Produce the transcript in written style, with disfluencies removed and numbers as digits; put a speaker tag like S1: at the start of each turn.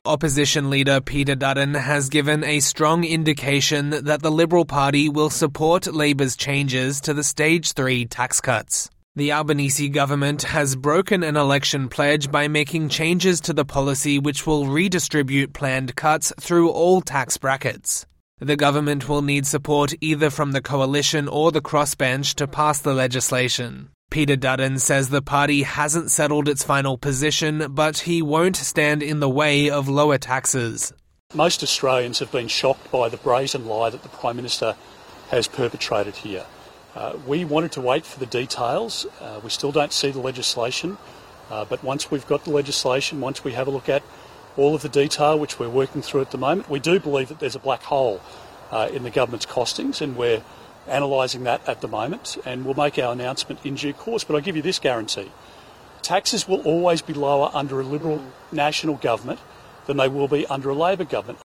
S1: Opposition leader Peter Dutton has given a strong indication that the Liberal Party will support Labor's changes to the Stage 3 tax cuts. The Albanese government has broken an election pledge by making changes to the policy which will redistribute planned cuts through all tax brackets. The government will need support either from the coalition or the crossbench to pass the legislation. Peter Dutton says the party hasn't settled its final position, but he won't stand in the way of lower taxes.
S2: Most Australians have been shocked by the brazen lie that the Prime Minister has perpetrated here. We wanted to wait for the details. We still don't see the legislation, but once we've got the legislation, once we have a look at all of the detail, which we're working through at the moment, we do believe that there's a black hole in the government's costings, and we're analysing that at the moment, and we'll make our announcement in due course. But I give you this guarantee. Taxes will always be lower under a Liberal national government than they will be under a Labor government.